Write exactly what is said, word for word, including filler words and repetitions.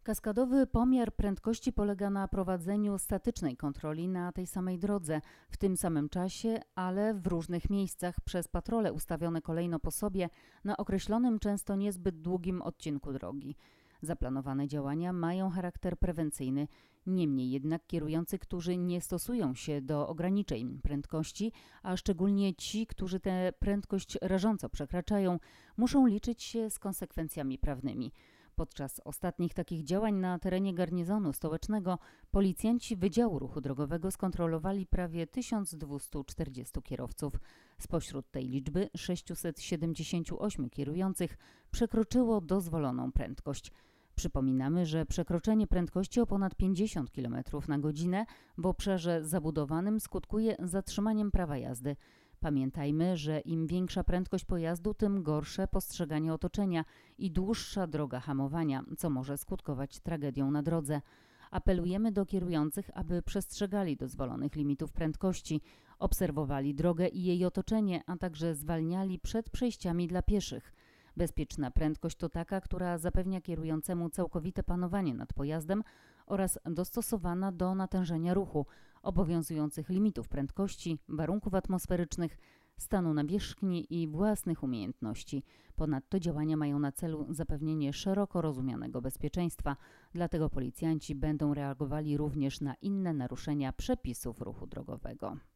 Kaskadowy pomiar prędkości polega na prowadzeniu statycznej kontroli na tej samej drodze, w tym samym czasie, ale w różnych miejscach przez patrole ustawione kolejno po sobie na określonym, często niezbyt długim odcinku drogi. Zaplanowane działania mają charakter prewencyjny, niemniej jednak kierujący, którzy nie stosują się do ograniczeń prędkości, a szczególnie ci, którzy tę prędkość rażąco przekraczają, muszą liczyć się z konsekwencjami prawnymi. Podczas ostatnich takich działań na terenie garnizonu stołecznego policjanci Wydziału Ruchu Drogowego skontrolowali prawie tysiąc dwieście czterdzieści kierowców. Spośród tej liczby sześćset siedemdziesiąt osiem kierujących przekroczyło dozwoloną prędkość. Przypominamy, że przekroczenie prędkości o ponad pięćdziesiąt kilometrów na godzinę w obszarze zabudowanym skutkuje zatrzymaniem prawa jazdy. Pamiętajmy, że im większa prędkość pojazdu, tym gorsze postrzeganie otoczenia i dłuższa droga hamowania, co może skutkować tragedią na drodze. Apelujemy do kierujących, aby przestrzegali dozwolonych limitów prędkości, obserwowali drogę i jej otoczenie, a także zwalniali przed przejściami dla pieszych. Bezpieczna prędkość to taka, która zapewnia kierującemu całkowite panowanie nad pojazdem oraz dostosowana do natężenia ruchu, obowiązujących limitów prędkości, warunków atmosferycznych, stanu nawierzchni i własnych umiejętności. Ponadto działania mają na celu zapewnienie szeroko rozumianego bezpieczeństwa, dlatego policjanci będą reagowali również na inne naruszenia przepisów ruchu drogowego.